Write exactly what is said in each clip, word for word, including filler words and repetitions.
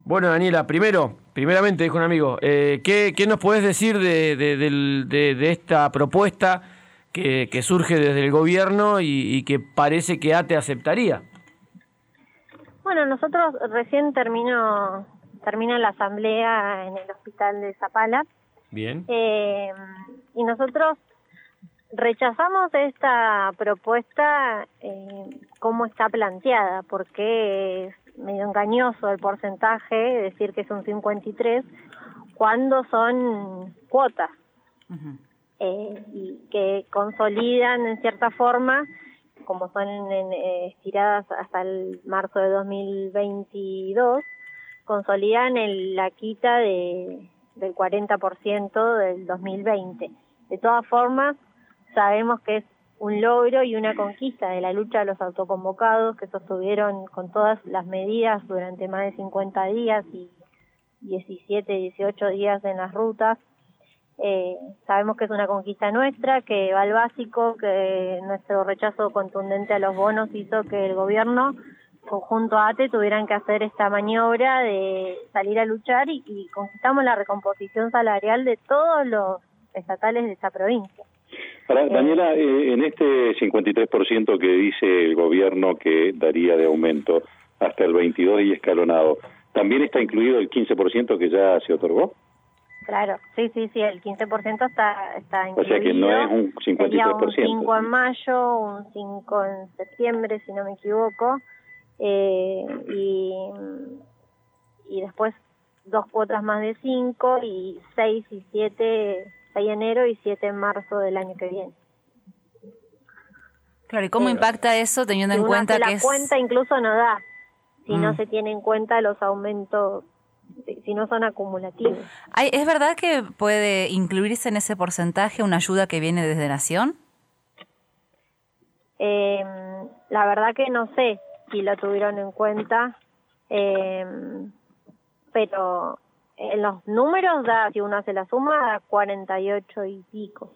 Bueno, Daniela, primero, primeramente, dijo un amigo, eh, ¿qué, qué nos podés decir de, de, del- de- de esta propuesta que, que surge desde el gobierno y, y que parece que ATE aceptaría? Bueno, nosotros recién terminó, termina la asamblea en el hospital de Zapala, Bien. eh, y nosotros rechazamos esta propuesta eh, como está planteada, porque es medio engañoso el porcentaje, decir que es un cincuenta y tres, cuando son cuotas, Ujú. eh, y que consolidan en cierta forma, como son en, eh, estiradas hasta el marzo de dos mil veintidós, consolidan el, la quita de, del cuarenta por ciento del dos mil veinte. De todas formas, sabemos que es un logro y una conquista de la lucha de los autoconvocados que sostuvieron con todas las medidas durante más de cincuenta días y diecisiete, dieciocho días en las rutas. Eh, sabemos que es una conquista nuestra, que va al básico, que nuestro rechazo contundente a los bonos hizo que el gobierno, conjunto a ATE, tuvieran que hacer esta maniobra de salir a luchar y, y conquistamos la recomposición salarial de todos los estatales de esta provincia. Ahora, Daniela, eh, en este cincuenta y tres por ciento que dice el gobierno que daría de aumento hasta el veintidós y escalonado, ¿también está incluido el quince por ciento que ya se otorgó? Claro, sí, sí, sí, el quince por ciento está, está incluido. O sea que no es un cincuenta y tres por ciento. Sería un cinco en mayo, un cinco en septiembre, si no me equivoco, eh, y, y después dos cuotas más de cinco, y seis y siete, seis de enero y siete en marzo del año que viene. Claro, ¿y cómo Eh, impacta eso teniendo si en uno cuenta hace que la es... cuenta incluso no da, si Mm. no se tiene en cuenta los aumentos, si, si no son acumulativos. Ay, ¿es verdad que puede incluirse en ese porcentaje una ayuda que viene desde Nación? Eh, la verdad que no sé si lo tuvieron en cuenta, eh, pero en los números da, si uno hace la suma, da cuarenta y ocho y pico.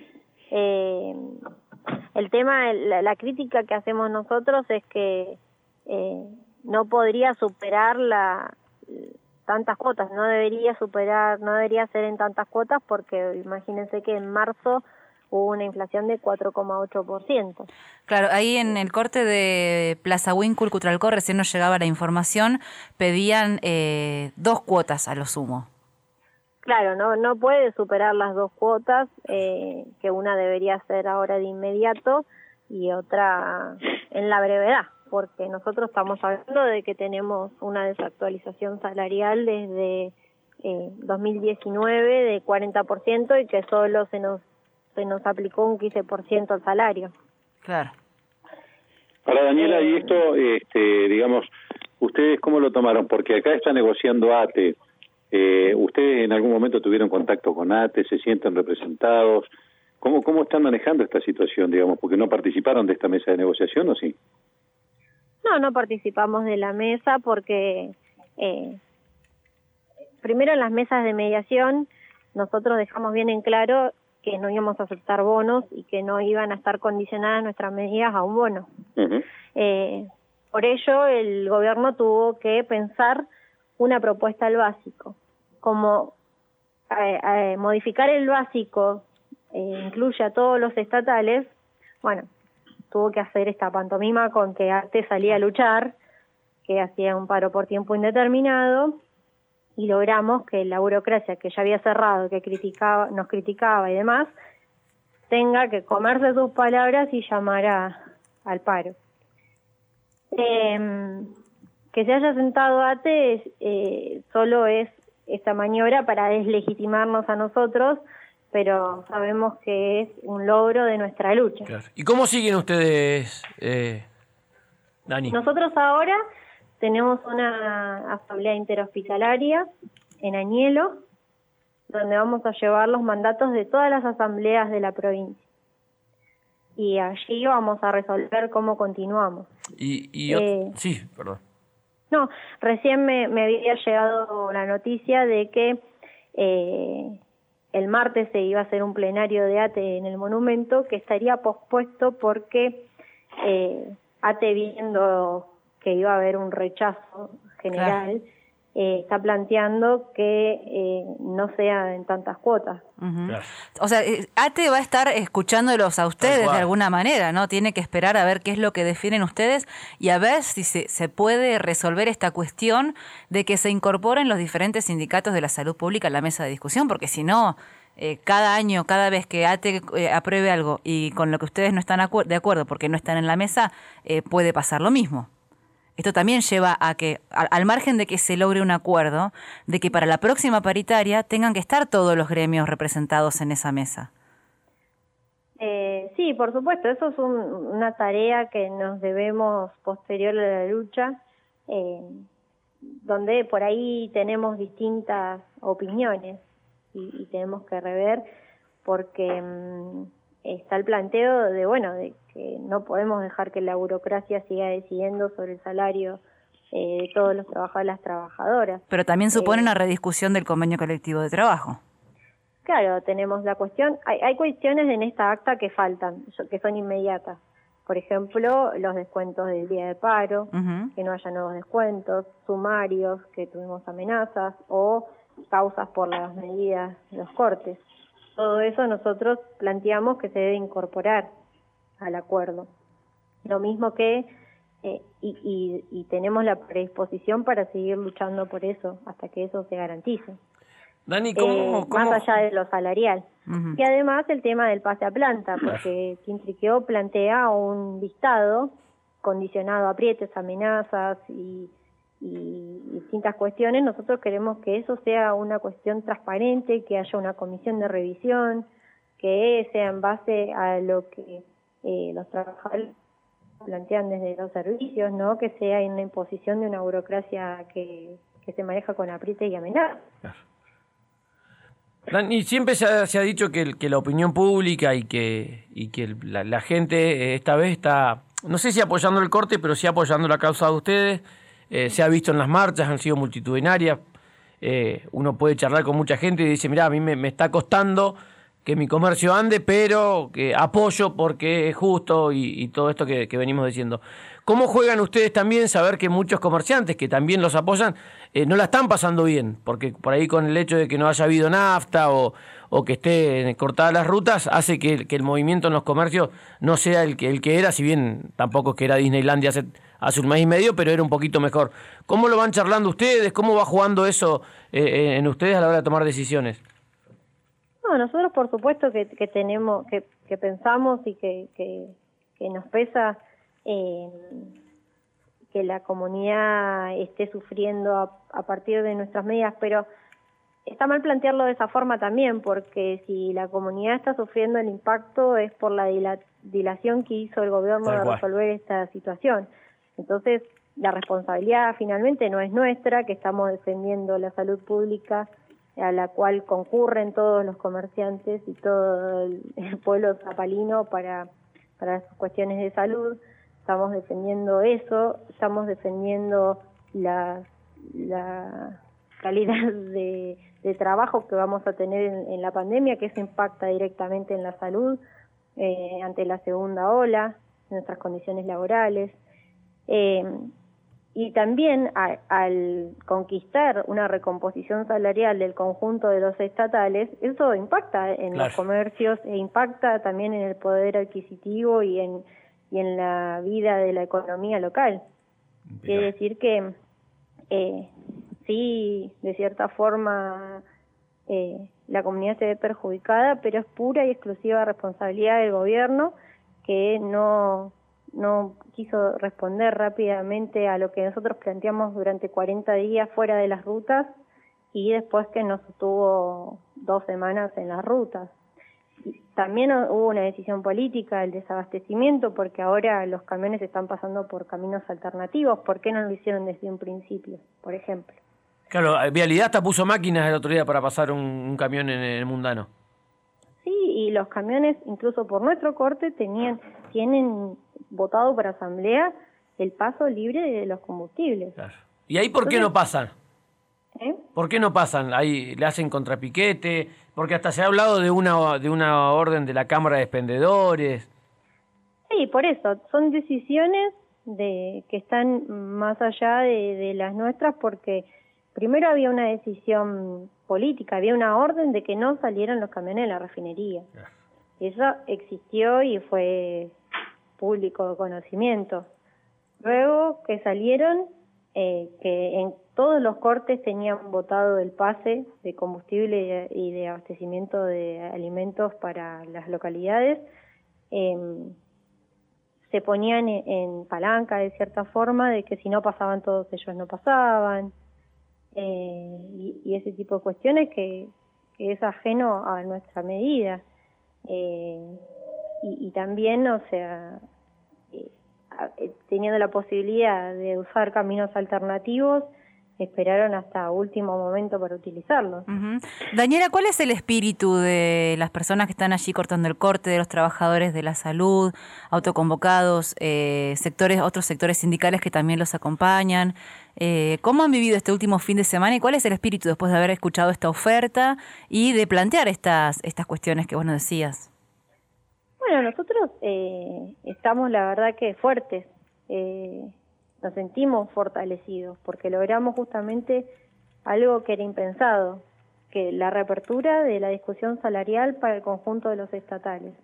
Eh, el tema, la, la crítica que hacemos nosotros es que eh, no podría superar la tantas cuotas, no debería superar, no debería ser en tantas cuotas, porque imagínense que en marzo hubo una inflación de cuatro coma ocho por ciento. Claro, ahí en el corte de Plaza Huíncul, Cutralcó, recién nos llegaba la información, pedían eh, dos cuotas a lo sumo. Claro, no no puede superar las dos cuotas, eh, que una debería ser ahora de inmediato y otra en la brevedad, porque nosotros estamos hablando de que tenemos una desactualización salarial desde eh, dos mil diecinueve de cuarenta por ciento y que solo se nos se nos aplicó un quince por ciento al salario. Claro. Ahora, Daniela, Eh, y esto, este, digamos, ¿ustedes cómo lo tomaron? Porque acá está negociando ATE. Eh, ¿Ustedes en algún momento tuvieron contacto con ATE? ¿Se sienten representados? ¿Cómo, cómo están manejando esta situación, digamos? Porque no participaron de esta mesa de negociación, ¿o sí? No, no participamos de la mesa porque eh, primero en las mesas de mediación nosotros dejamos bien en claro que no íbamos a aceptar bonos y que no iban a estar condicionadas nuestras medidas a un bono. Uh-huh. Eh, por ello el gobierno tuvo que pensar una propuesta al básico. Como eh, eh, modificar el básico eh, incluye a todos los estatales, bueno, tuvo que hacer esta pantomima con que ATE salía a luchar, que hacía un paro por tiempo indeterminado, y logramos que la burocracia que ya había cerrado, que criticaba, nos criticaba y demás, tenga que comerse sus palabras y llamar a, al paro. Eh, que se haya sentado ATE es, eh, solo es esta maniobra para deslegitimarnos a nosotros, pero sabemos que es un logro de nuestra lucha. Claro. ¿Y cómo siguen ustedes, eh, Dani? Nosotros ahora tenemos una asamblea interhospitalaria en Añelo, donde vamos a llevar los mandatos de todas las asambleas de la provincia. Y allí vamos a resolver cómo continuamos. Y, y Eh, sí, perdón. No, recién me, me había llegado la noticia de que eh, el martes se iba a hacer un plenario de ATE en el monumento, que estaría pospuesto porque eh, ATE, viendo que iba a haber un rechazo general, Claro. eh, está planteando que eh, no sea en tantas cuotas. Uh-huh. Claro. O sea, ATE va a estar escuchándolos a ustedes de alguna manera, ¿no? Tiene que esperar a ver qué es lo que definen ustedes y a ver si se, se puede resolver esta cuestión de que se incorporen los diferentes sindicatos de la salud pública a la mesa de discusión, porque si no, eh, cada año, cada vez que ATE eh, apruebe algo y con lo que ustedes no están acu- de acuerdo porque no están en la mesa, eh, puede pasar lo mismo. Esto también lleva a que, al margen de que se logre un acuerdo, de que para la próxima paritaria tengan que estar todos los gremios representados en esa mesa. Eh, sí, por supuesto, eso es un, una tarea que nos debemos posterior a la lucha, eh, donde por ahí tenemos distintas opiniones y, y tenemos que rever porque mmm, está el planteo de, bueno, de que no podemos dejar que la burocracia siga decidiendo sobre el salario eh, de todos los trabajadores y las trabajadoras. Pero también supone eh, una rediscusión del convenio colectivo de trabajo. Claro, tenemos la cuestión, hay, hay cuestiones en esta acta que faltan, que son inmediatas. Por ejemplo, los descuentos del día de paro, uh-huh. que no haya nuevos descuentos, sumarios, que tuvimos amenazas, o causas por las medidas, los cortes. Todo eso nosotros planteamos que se debe incorporar al acuerdo. Lo mismo que, eh, y, y, y tenemos la predisposición para seguir luchando por eso, hasta que eso se garantice. Dani, ¿cómo, eh, ¿cómo? Más allá de lo salarial. Uh-huh. Y además el tema del pase a planta, porque Quintriqueo plantea un listado condicionado a aprietes, amenazas y, y distintas cuestiones. Nosotros queremos que eso sea una cuestión transparente, que haya una comisión de revisión, que sea en base a lo que eh, los trabajadores plantean desde los servicios, no que sea en la imposición de una burocracia que, que se maneja con apriete y amenaza. Claro. Dani, siempre se ha, se ha dicho que, que la opinión pública y que, y que la, la gente esta vez está, no sé si apoyando el corte, pero sí apoyando la causa de ustedes. Eh, se ha visto en las marchas, han sido multitudinarias. Eh, uno puede charlar con mucha gente y dice, mirá, a mí me, me está costando que mi comercio ande, pero que apoyo porque es justo y, y todo esto que, que venimos diciendo. ¿Cómo juegan ustedes también saber que muchos comerciantes que también los apoyan eh, no la están pasando bien? Porque por ahí con el hecho de que no haya habido nafta o, o que estén cortadas las rutas, hace que, que el movimiento en los comercios no sea el que, el que era, si bien tampoco es que era Disneylandia hace, hace un mes y medio, pero era un poquito mejor. ¿Cómo lo van charlando ustedes? ¿Cómo va jugando eso eh, en ustedes a la hora de tomar decisiones? No, nosotros por supuesto que, que tenemos, que, que pensamos y que, que, que nos pesa eh, que la comunidad esté sufriendo a, a partir de nuestras medidas, pero está mal plantearlo de esa forma también, porque si la comunidad está sufriendo el impacto es por la dila, dilación que hizo el gobierno de resolver esta situación. Entonces, la responsabilidad finalmente no es nuestra, que estamos defendiendo la salud pública, a la cual concurren todos los comerciantes y todo el, el pueblo zapalino para, para sus cuestiones de salud. Estamos defendiendo eso, estamos defendiendo la, la calidad de, de trabajo que vamos a tener en, en la pandemia, que eso impacta directamente en la salud, eh, ante la segunda ola, en nuestras condiciones laborales. Eh, Y también a, al conquistar una recomposición salarial del conjunto de los estatales, eso impacta en claro. los comercios e impacta también en el poder adquisitivo y en, y en la vida de la economía local. Bien. Quiere decir que eh, sí, de cierta forma, eh, la comunidad se ve perjudicada, pero es pura y exclusiva responsabilidad del gobierno que no... no quiso responder rápidamente a lo que nosotros planteamos durante cuarenta días fuera de las rutas y después que nos tuvo dos semanas en las rutas. Y también hubo una decisión política, el desabastecimiento, porque ahora los camiones están pasando por caminos alternativos. ¿Por qué no lo hicieron desde un principio, por ejemplo? Claro, Vialidad hasta puso máquinas el otro día para pasar un, un camión en el Mundano. Sí, y los camiones, incluso por nuestro corte, tenían tienen votado para asamblea el paso libre de los combustibles. Claro. ¿Y ahí por Entonces, qué no pasan? ¿Eh? ¿Por qué no pasan? Ahí le hacen contrapiquete, porque hasta se ha hablado de una de una orden de la Cámara de Expendedores. Sí, por eso, son decisiones de que están más allá de, de las nuestras, porque primero había una decisión política, había una orden de que no salieran los camiones de la refinería. Eso existió y fue público conocimiento. Luego que salieron, eh, que en todos los cortes tenían votado el pase de combustible y de abastecimiento de alimentos para las localidades, eh, se ponían en, en palanca de cierta forma de que si no pasaban todos ellos no pasaban, eh, y, y ese tipo de cuestiones que, que es ajeno a nuestra medida. Eh, y, y también, o sea, eh, teniendo la posibilidad de usar caminos alternativos, esperaron hasta último momento para utilizarlos. Uh-huh. Daniela, ¿cuál es el espíritu de las personas que están allí cortando el corte, de los trabajadores de la salud, autoconvocados, eh, sectores, otros sectores sindicales que también los acompañan? Eh, ¿Cómo han vivido este último fin de semana y cuál es el espíritu después de haber escuchado esta oferta y de plantear estas, estas cuestiones que vos nos decías? Bueno, nosotros eh, estamos, la verdad, que fuertes. Eh, nos sentimos fortalecidos porque logramos justamente algo que era impensado, que la reapertura de la discusión salarial para el conjunto de los estatales.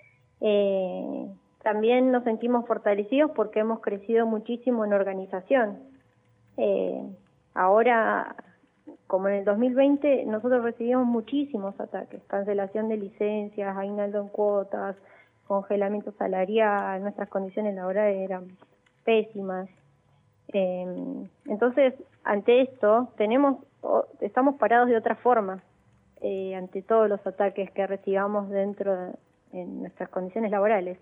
Eh, también nos sentimos fortalecidos porque hemos crecido muchísimo en organización. Eh, ahora, como en el dos mil veinte, nosotros recibimos muchísimos ataques, cancelación de licencias, aguinaldo en cuotas, congelamiento salarial, nuestras condiciones laborales eran pésimas. Eh, entonces, ante esto, tenemos, estamos parados de otra forma, eh, ante todos los ataques que recibamos dentro de en nuestras condiciones laborales.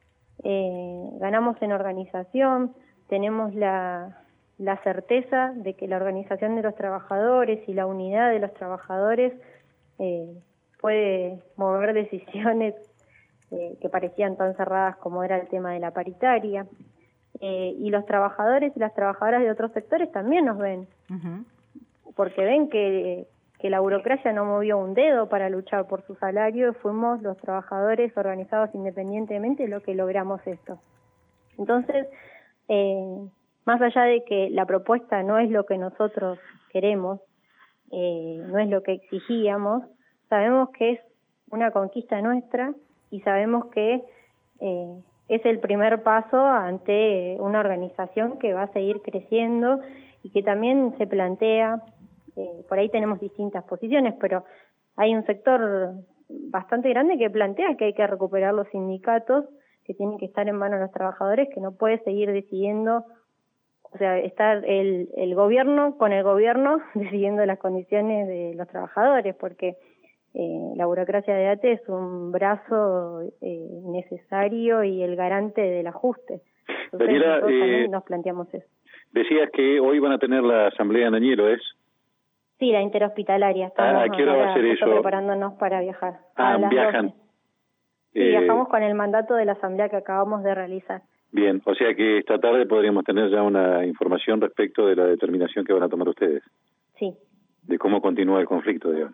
Eh, ganamos en organización, tenemos la, la certeza de que la organización de los trabajadores y la unidad de los trabajadores eh, puede mover decisiones eh, que parecían tan cerradas como era el tema de la paritaria. Eh, y los trabajadores y las trabajadoras de otros sectores también nos ven, uh-huh. porque ven que, que la burocracia no movió un dedo para luchar por su salario, y fuimos los trabajadores organizados independientemente los que logramos esto. Entonces, eh, más allá de que la propuesta no es lo que nosotros queremos, eh, no es lo que exigíamos, sabemos que es una conquista nuestra y sabemos que eh, es el primer paso ante una organización que va a seguir creciendo y que también se plantea, eh, por ahí tenemos distintas posiciones, pero hay un sector bastante grande que plantea que hay que recuperar los sindicatos, que tienen que estar en manos de los trabajadores, que no puede seguir decidiendo, o sea, estar el, el gobierno con el gobierno decidiendo las condiciones de los trabajadores, porque Eh, la burocracia de ATE es un brazo eh, necesario y el garante del ajuste. Entonces, Daniela, nosotros eh, también nos planteamos eso. Decías que hoy van a tener la asamblea en Añelo, ¿es? Sí, la interhospitalaria. Estamos ah, ¿a qué hora va a ser eso? preparándonos para viajar. Ah, a las viajan. doce. Sí, eh, viajamos con el mandato de la asamblea que acabamos de realizar. Bien, o sea que esta tarde podríamos tener ya una información respecto de la determinación que van a tomar ustedes. Sí. De cómo continúa el conflicto, digamos.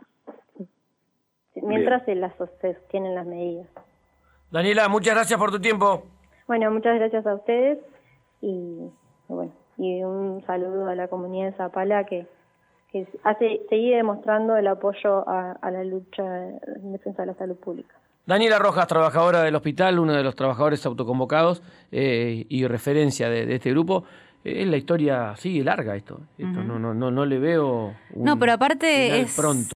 Mientras se, las, se sostienen las medidas. Daniela, muchas gracias por tu tiempo. Bueno, muchas gracias a ustedes y bueno, y un saludo a la comunidad de Zapala que, que hace sigue demostrando el apoyo a, a la lucha en defensa de la salud pública. Daniela Rojas, trabajadora del hospital, uno de los trabajadores autoconvocados eh, y referencia de, de este grupo. Es la historia, sigue larga esto. esto uh-huh. no, no, no, no le veo un No, pero aparte final es pronto.